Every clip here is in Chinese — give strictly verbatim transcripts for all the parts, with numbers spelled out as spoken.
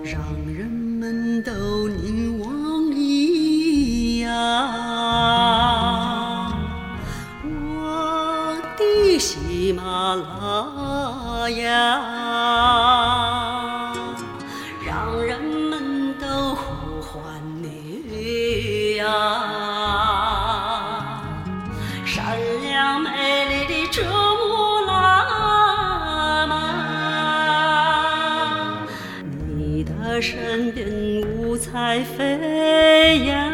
让人们都凝望你呀，我的喜马拉雅，让人们都呼唤你呀，善良美丽的珠穆朗玛，你的身边五彩飞扬，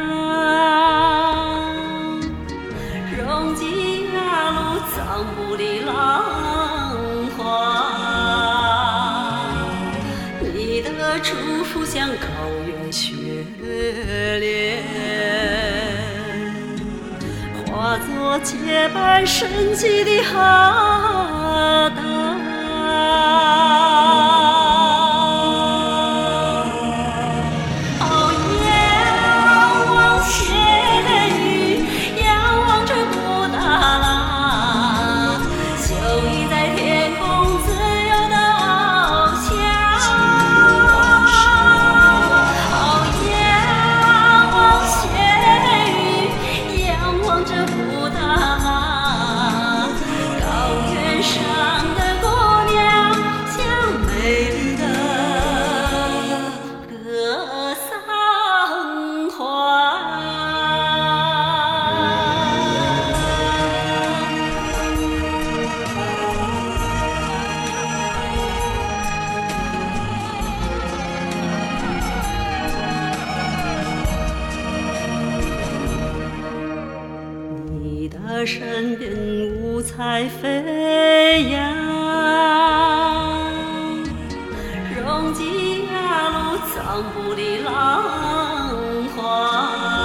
容吉亚鲁藏布里浪花，你的祝福像高原雪莲，化作洁白神奇的哈达。你的身边五彩飞扬，容吉亚鲁藏布里浪花，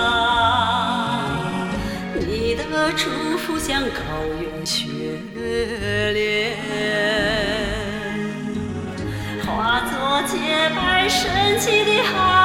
你的祝福像高原雪莲，化作洁白神奇的海。